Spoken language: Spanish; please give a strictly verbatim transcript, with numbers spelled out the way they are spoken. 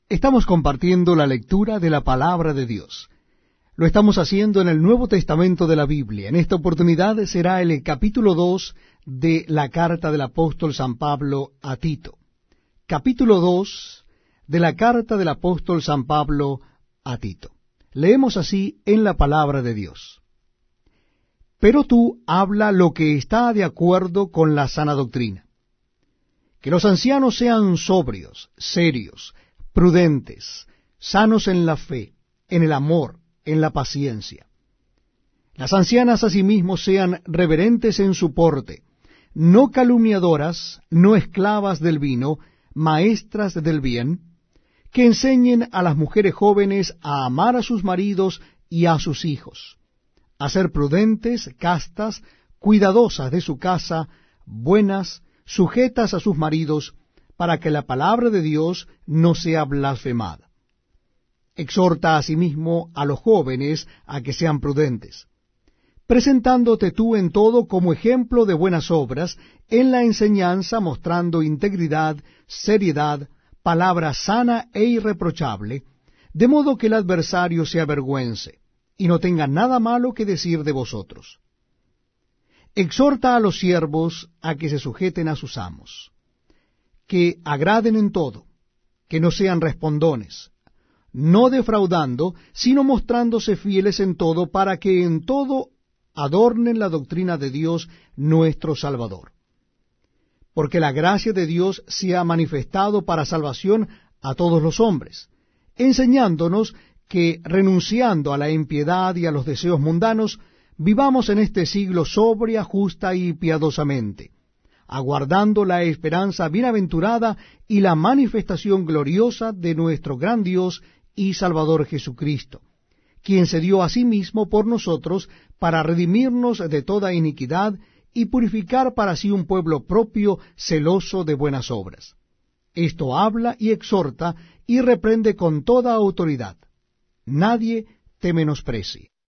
Estamos compartiendo la lectura de la palabra de Dios. Lo estamos haciendo en el Nuevo Testamento de la Biblia. En esta oportunidad será el capítulo dos de la carta del apóstol San Pablo a Tito. Capítulo dos de la carta del apóstol San Pablo a Tito. Leemos así en la palabra de Dios. Pero tú habla lo que está de acuerdo con la sana doctrina. Que los ancianos sean sobrios, serios, prudentes, sanos en la fe, en el amor, en la paciencia. Las ancianas asimismo sean reverentes en su porte, no calumniadoras, no esclavas del vino, maestras del bien, que enseñen a las mujeres jóvenes a amar a sus maridos y a sus hijos, a ser prudentes, castas, cuidadosas de su casa, buenas, sujetas a sus maridos, para que la palabra de Dios no sea blasfemada. Exhorta asimismo a los jóvenes a que sean prudentes, presentándote tú en todo como ejemplo de buenas obras, en la enseñanza mostrando integridad, seriedad, palabra sana e irreprochable, de modo que el adversario se avergüence, y no tenga nada malo que decir de vosotros. Exhorta a los siervos a que se sujeten a sus amos, que agraden en todo, que no sean respondones, no defraudando, sino mostrándose fieles en todo, para que en todo adornen la doctrina de Dios nuestro Salvador. Porque la gracia de Dios se ha manifestado para salvación a todos los hombres, enseñándonos que, renunciando a la impiedad y a los deseos mundanos, vivamos en este siglo sobria, justa y piadosamente, aguardando la esperanza bienaventurada y la manifestación gloriosa de nuestro gran Dios y Salvador Jesucristo, quien se dio a sí mismo por nosotros para redimirnos de toda iniquidad y purificar para sí un pueblo propio celoso de buenas obras. Esto habla y exhorta y reprende con toda autoridad. Nadie te menosprecie.